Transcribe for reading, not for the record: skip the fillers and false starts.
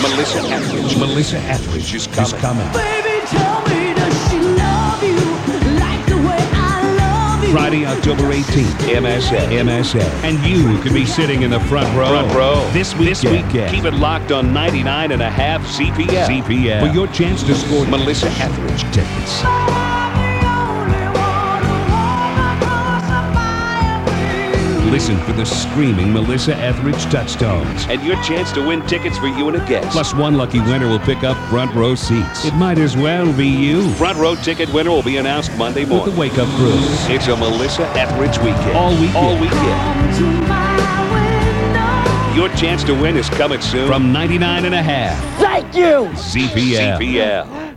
Melissa Etheridge. Melissa Etheridge is coming. Baby, tell me, does she love you like the way I love you? Friday, October 18th. MSA. And you could be sitting in the front row. This weekend. Keep it locked on 99.5 CPL. For your chance to score Melissa Etheridge tickets. Listen for the screaming Melissa Etheridge touchstones. and your chance to win tickets for you and a guest. Plus, one lucky winner will pick up front row seats. It might as well be you. Front row ticket winner will be announced Monday With morning. the Wake Up Crew. It's a Melissa Etheridge weekend. All weekend. To my window. Your chance to win is coming soon From 99.5 Thank you. CPL. CPL.